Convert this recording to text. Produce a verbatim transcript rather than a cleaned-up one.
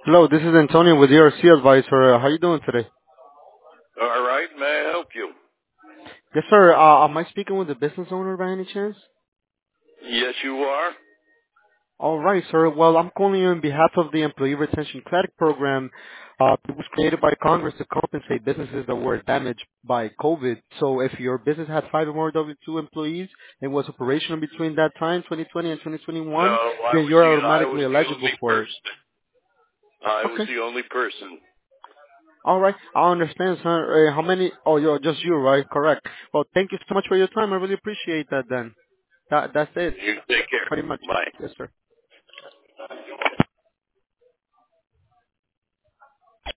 Hello, this is Antonio with the R C Advisor. Uh, How you doing today? All right, may I help you? Yes, sir. Uh, am I speaking with the business owner by any chance? Yes, you are. All right, sir. Well, I'm calling you on behalf of the Employee Retention Credit Program. Uh, it was created by Congress to compensate businesses that were damaged by COVID. So if your business had five or more W two employees and was operational between that time, twenty twenty and No, twenty twenty-one, I then was you're the I was automatically the eligible only for it. person. I was Okay. the only person. All right. I understand, sir. Uh, how many? Oh, you're just you, right? Correct. Well, thank you so much for your time. I really appreciate that then. That, that's it. You take care. Pretty much. Bye. Yes, sir.